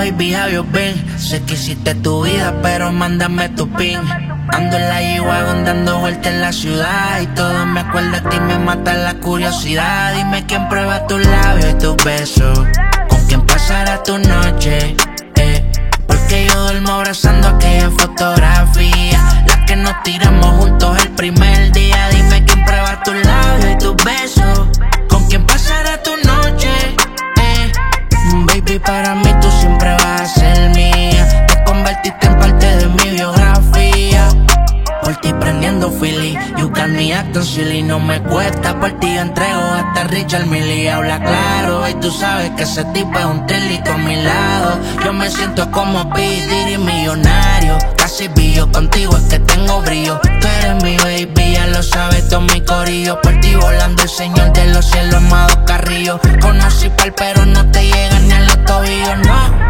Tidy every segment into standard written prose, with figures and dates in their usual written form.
baby, how you been? Sé que hiciste tu vida, pero mándame tu pin. Ando en la G-Wagon dando vueltas en la ciudad y todo me acuerda de ti, me mata la curiosidad. Dime quién prueba tus labios y tus besos, con quién pasará tu noche, porque yo duermo abrazando aquella fotografía, la que nos tiramos juntos el primer día. Dime quién prueba tus labios y tus besos, con quién pasará tu noche, baby, para mí tú siempre vas a ser mía. Te convertiste en parte de mi biografía. Por ti prendiendo Philly, you got me acting silly. No me cuesta, por ti yo entrego hasta Richard Mille. Habla claro, y tú sabes que ese tipo es un telito a mi lado. Yo me siento como P. Diddy millonario. Casi billo, contigo es que tengo brillo. Tú eres mi baby, ya lo sabes, todo mi corillo. Por ti volando el señor de los cielos, Amado Carrillo. Conocí pal, pero no te llegan ni a los tobillos, no.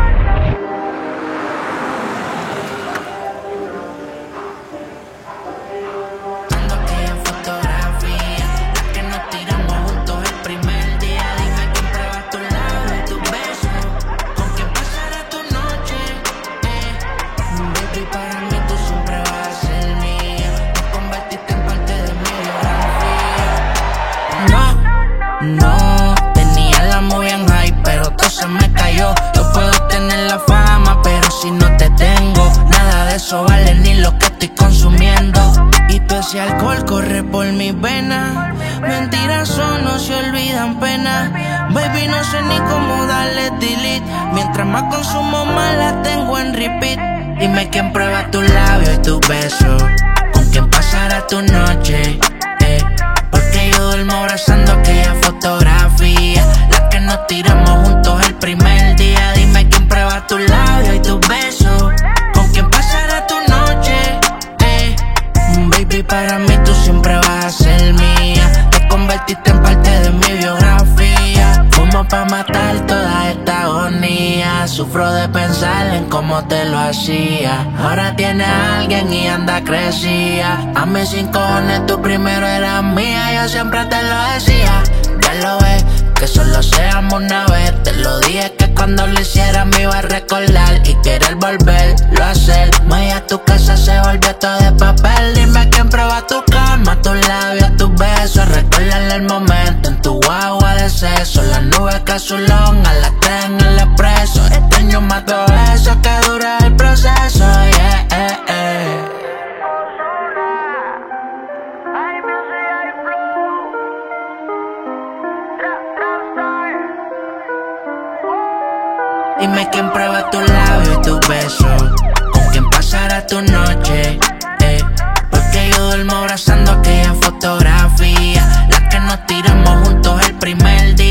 No, tenía la muy en high, pero todo se me cayó. Yo puedo tener la fama, pero si no te tengo, nada de eso vale ni lo que estoy consumiendo. Y todo ese alcohol corre por mis venas, mentiras son, no se olvidan penas. Baby, no sé ni cómo darle delete, mientras más consumo más la tengo en repeat. Dime quién prueba tus labios y tus besos, con quién pasará tu noche, porque yo duermo abrazando aquella fotografía, la que nos tiramos juntos el primer día. Dime quién prueba tus labios y tus besos, con quién pasará tu noche, baby, para mí tú siempre vas a ser mía. Te convertiste en parte de mi biografía. Fumo pa' matar toda esta agonía, sufro de pensar en cómo te lo hacía. Ahora tiene a alguien y anda crecía. A mis 5 cojones tú primero eras mía, yo siempre te lo decía. Ya lo ves, que solo seamos una vez. Te lo dije que cuando lo hiciera me iba a recordar y querer volverlo a hacer. Maya, tu casa se volvió todo de papel. Dime quién prueba tu cama, tus labios, tus besos. Recuérdale el momento en tu guagua de sexo, las nubes que azulón a las 3 en el expreso. Extraño más todo eso que dura el proceso, Dime quién prueba tus labios y tus besos, con quién pasará tu noche, porque yo duermo abrazando aquella fotografía, la que nos tiramos juntos el primer día.